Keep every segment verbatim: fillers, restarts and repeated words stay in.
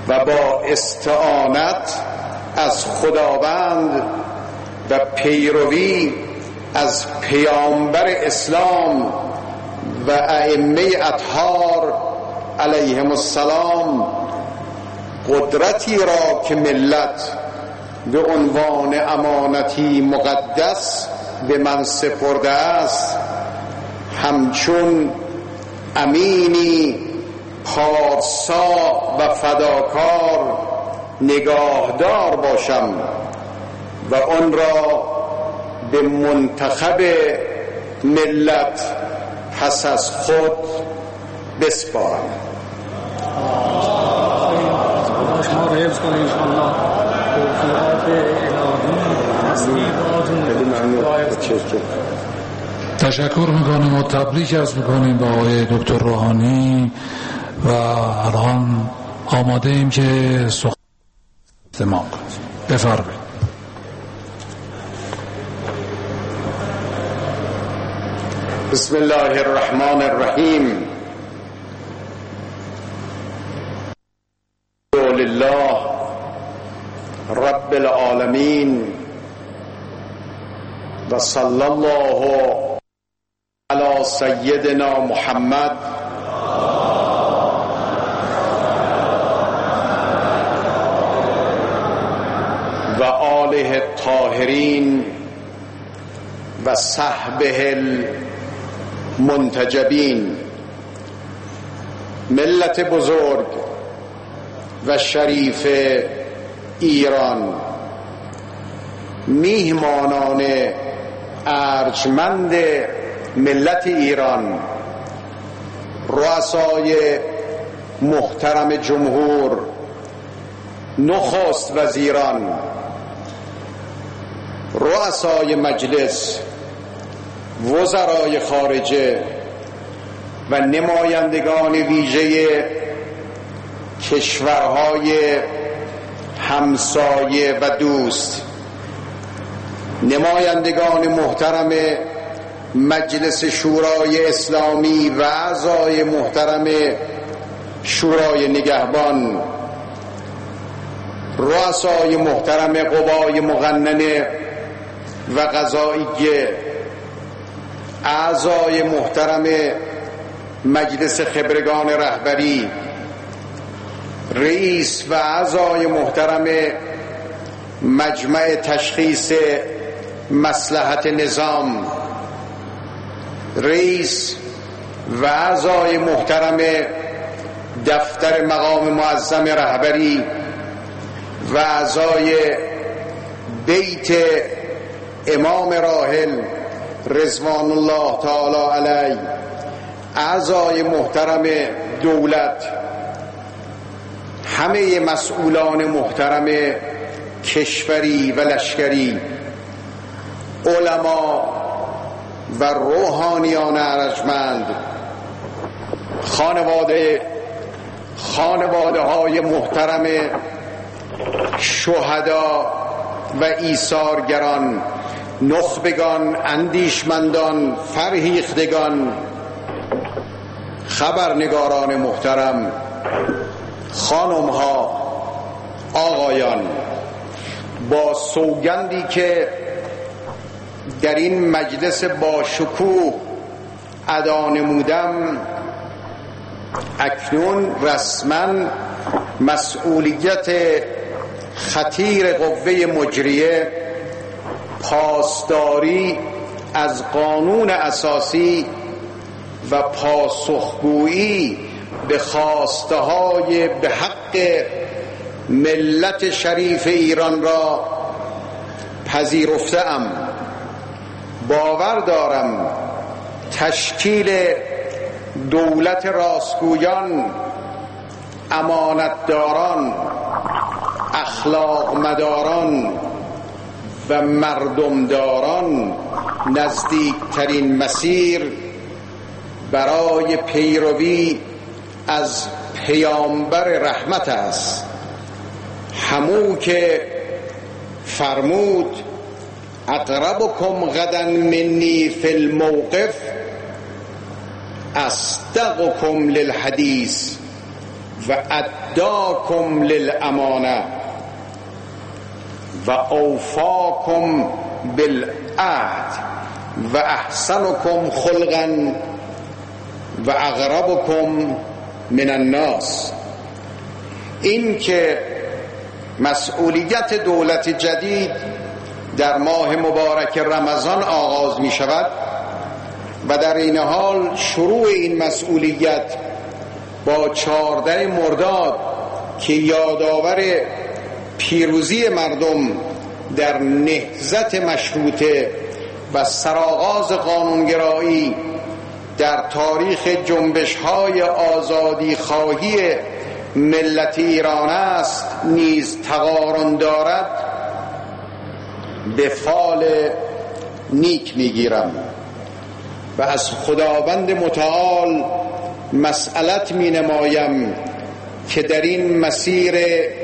و با استعانت از خداوند و پیروی از پیامبر اسلام و ائمه اطهار علیهم السلام قدرتی را که ملت به عنوان امانتی مقدس به من سپرده است همچون امینی پارسا و فداکار نگاهدار باشم و آن را به منتخب ملت پس از خود بسپارم. شما رو حفظ کنه انشاءالله. تشکر میکنیم و تبریک عرض میکنیم به آقای دکتر روحانی و الان آماده ایم که سخن استماع کنیم. بفرمایید. بسم الله الرحمن الرحیم. لله رب العالمین و صلی الله علی سیدنا محمد و آله الطاهرین و صحبه المنتجبین. ملت بزرگ و شریف ایران، میهمانان ارجمند ملت ایران، رؤسای محترم جمهور، نخست وزیران، رؤسای مجلس، وزرای خارجه و نمایندگان ویژه کشورهای همسایه و دوست، نمایندگان محترم مجلس شورای اسلامی و اعضای محترم شورای نگهبان، رؤسای محترم قوای مقننه و قضاییه، اعضای محترم مجلس خبرگان رهبری، رئیس و اعضای محترم مجمع تشخیص مصلحت نظام، رئیس و اعضای محترم دفتر مقام معظم رهبری و اعضای بیت امام راحل رضوان الله تعالی علیه، اعضای محترم دولت، همه مسئولان محترم کشوری و لشکری، علما و روحانیان ارجمند، خانواده خانواده های محترم شهدا و ایثارگران، نخبگان، اندیشمندان، فرهیختگان، خبرنگاران محترم، خانم ها، آقایان، با سوگندی که در این مجلس با شکوه ادا نمودم، اکنون رسما مسئولیت خطیر قوه مجریه پاسداری از قانون اساسی و پاسخگویی به خواسته های به حق ملت شریف ایران را پذیرفته‌ام. باور دارم تشکیل دولت راستگویان، امانتداران، اخلاق مداران و مردمداران نزدیکترین مسیر برای پیروی از پیامبر رحمت است، همو که فرمود اقربکم غدا منی فی الموقف اصدقکم للحدیث و اداکم للامانه و اوفاکم بالعهد و احسنکم خلقا و اقربکم من الناس. این که مسئولیت دولت جدید در ماه مبارک رمضان آغاز می شود و در این حال شروع این مسئولیت با چهارده مرداد که یادآور پیروزی مردم در نهضت مشروطه و سرآغاز قانونگرایی در تاریخ جنبش‌های آزادی خواهی ملت ایران است نیز تقارن دارد، به فال نیک میگیرم و از خداوند متعال مسئلت می نمایم که در این مسیر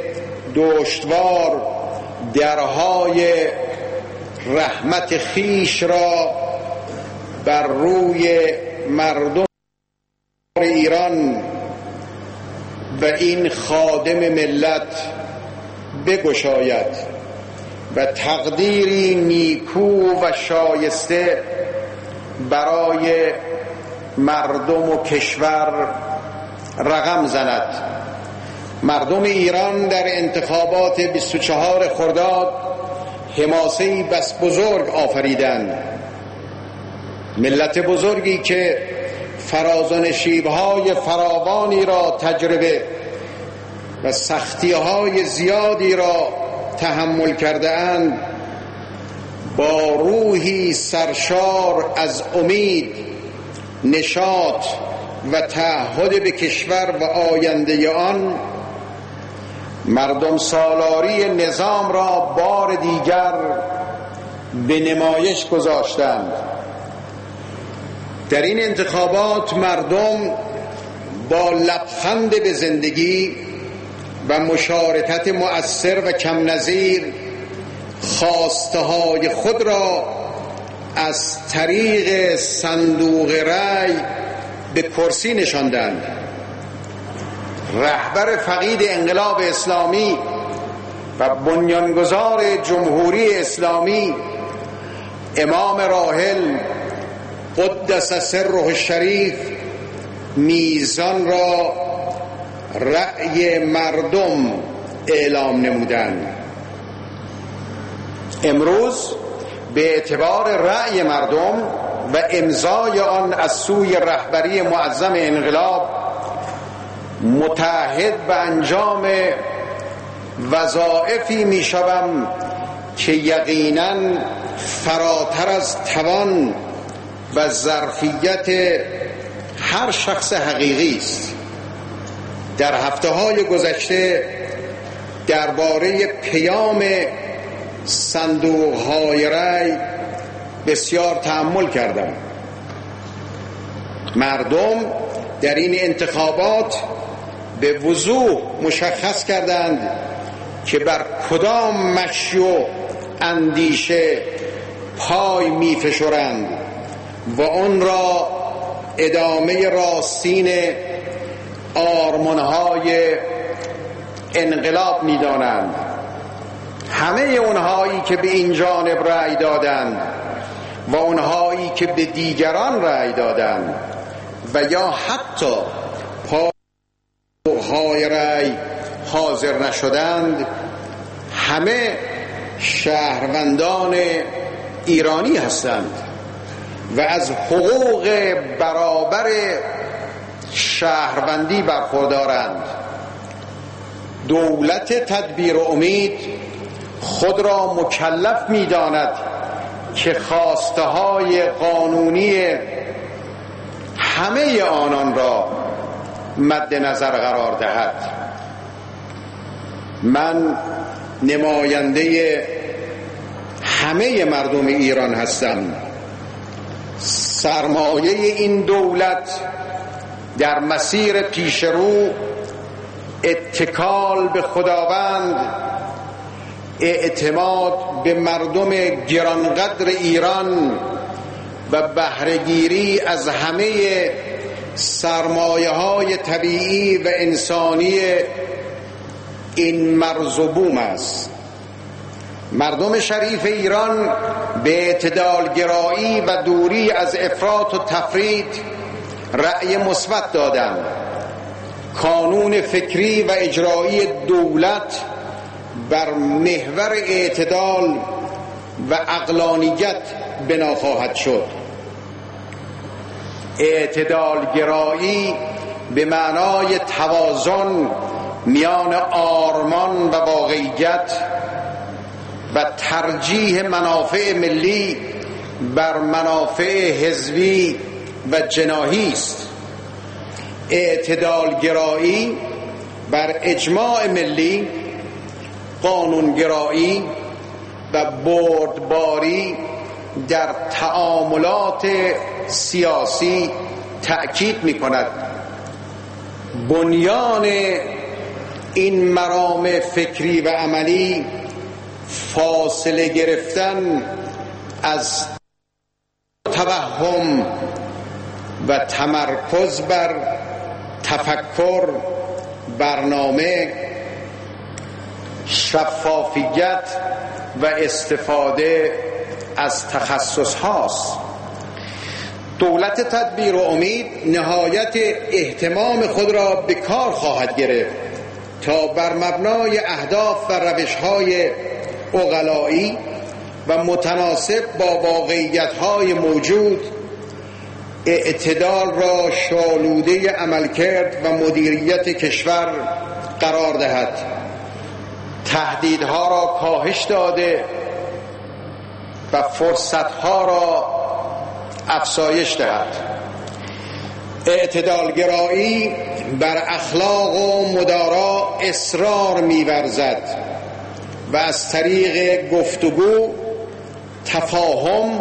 دشوار درهای رحمت خیش را بر روی مردم ایران و این خادم ملت بگشاید و تقدیری نیکو و شایسته برای مردم و کشور رقم زند. مردم ایران در انتخابات بیست و چهار خرداد حماسه‌ای بس بزرگ آفریدند. ملت بزرگی که فراز و نشیب‌های فراوانی را تجربه و سختی‌های زیادی را تحمل کرده اند، با روحی سرشار از امید، نشاط و تعهد به کشور و آینده آن، مردم سالاری نظام را بار دیگر به نمایش گذاشتند. در این انتخابات مردم با لبخند به زندگی و مشارکت مؤثر و کم نظیر خواسته های خود را از طریق صندوق رای به کرسی نشاندند. رهبر فقید انقلاب اسلامی و بنیانگذار جمهوری اسلامی امام راحل قدس سره الشریف میزان را رأی مردم اعلام نمودند. امروز به اعتبار رأی مردم و امضای آن از سوی رهبری معظم انقلاب متعهد به انجام وظایفی می شوم که یقیناً فراتر از توان و ظرفیت هر شخص حقیقی است. در هفته‌های گذشته درباره پیام صندوق‌های رای بسیار تأمل کردم. مردم در این انتخابات به وضوح مشخص کردند که بر کدام مشی و اندیشه پای می‌فشارند و آن را ادامه راستین آرمان‌های انقلاب می‌دانند. همه اونهایی که به این جانب رأی دادند و اونهایی که به دیگران رأی دادند و یا حتی پای رأی حاضر نشدند، همه شهروندان ایرانی هستند و از حقوق برابر شهروندی برخوردارند. دولت تدبیر و امید خود را مکلف می داند که خواسته های قانونی همه آنان را مد نظر قرار دهد. من نماینده همه مردم ایران هستم. سرمایه این دولت در مسیر پیشرو اتکال به خداوند، اعتماد به مردم گرانقدر ایران و بهره‌گیری از همه سرمایه های طبیعی و انسانی این مرز و بوم است. مردم شریف ایران به اعتدالگرایی و دوری از افراط و تفرید رأی مثبت دادند. کانون فکری و اجرایی دولت بر محور اعتدال و عقلانیت بنا خواهد شد. اعتدالگرایی به معنای توازن میان آرمان و واقعیت و ترجیح منافع ملی بر منافع حزبی و جناحی است. اعتدالگرایی بر اجماع ملی، قانونگرایی و بردباری در تعاملات سیاسی تأکید می کند. بنیان این مرام فکری و عملی فاصله گرفتن از توهم و تمرکز بر تفکر، برنامه، شفافیت و استفاده از تخصص هاست. دولت تدبیر و امید نهایت اهتمام خود را به کار خواهد گرفت تا بر مبنای اهداف و روش‌های عقلایی و متناسب با واقعیت‌های موجود اعتدال را شالوده عملکرد و مدیریت کشور قرار دهد، تهدیدها را کاهش داده و فرصتها را افزایش دهد. اعتدالگرایی بر اخلاق و مدارا اصرار می‌ورزد و از طریق گفتگو، تفاهم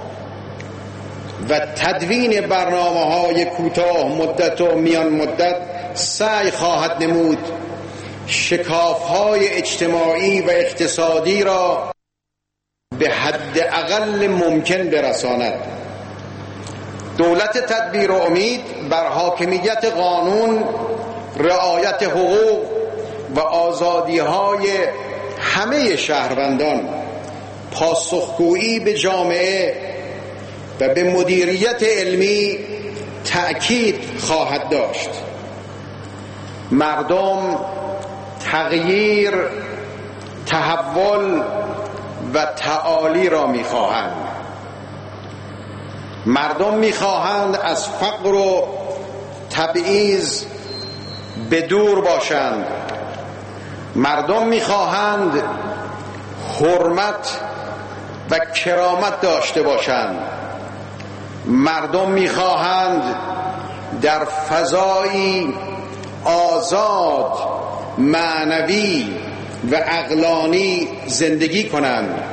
و تدوین برنامه‌های کوتاه مدت و میان مدت سعی خواهد نمود شکاف‌های اجتماعی و اقتصادی را به حد اقل ممکن برساند. دولت تدبیر و امید بر حاکمیت قانون، رعایت حقوق و آزادی‌های همه شهروندان، پاسخگویی به جامعه و به مدیریت علمی تأکید خواهد داشت. مردم تغییر، تحول و تعالی را می‌خواهند. مردم می‌خواهند از فقر و تبعیض به دور باشند. مردم می‌خواهند حرمت و کرامت داشته باشند. مردم می‌خواهند در فضایی آزاد، معنوی و عقلانی زندگی کنند.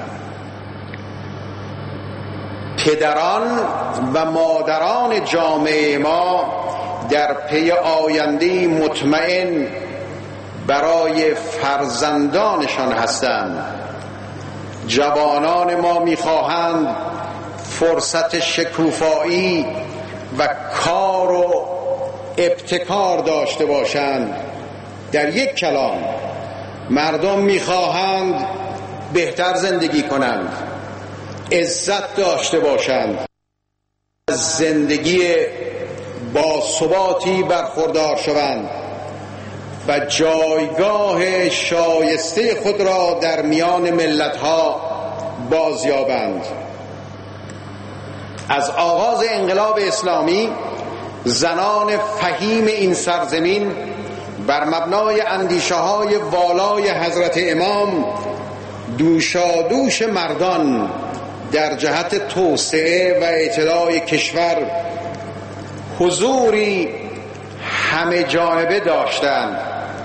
پدران و مادران جامعه ما در پی آینده‌ای مطمئن برای فرزندانشان هستند. جوانان ما می‌خواهند فرصت شکوفایی و کار و ابتکار داشته باشند. در یک کلام، مردم می‌خواهند بهتر زندگی کنند، عزت داشته باشند، از زندگی با ثباتی برخوردار شوند و جایگاه شایسته خود را در میان ملت‌ها بازیابند. از آغاز انقلاب اسلامی زنان فهیم این سرزمین بر مبنای اندیشه‌های والای حضرت امام دوشادوش مردان در جهت توسعه و اعتلاع کشور حضوری همه جانبه داشتند.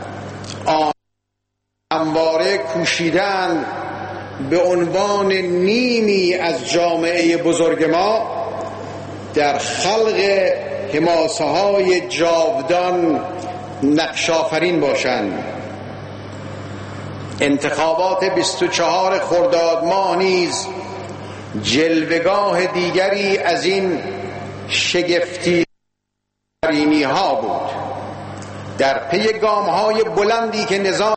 همواره کوشیدند به عنوان نیمی از جامعه بزرگ ما در خلق حماسه‌های جاودان نقش آفرین باشند. انتخابات بیست و چهار خرداد ماه نیز جلوه‌گاه دیگری از این شگفتی کریمی ها بود. در پی گام های بلندی که نظام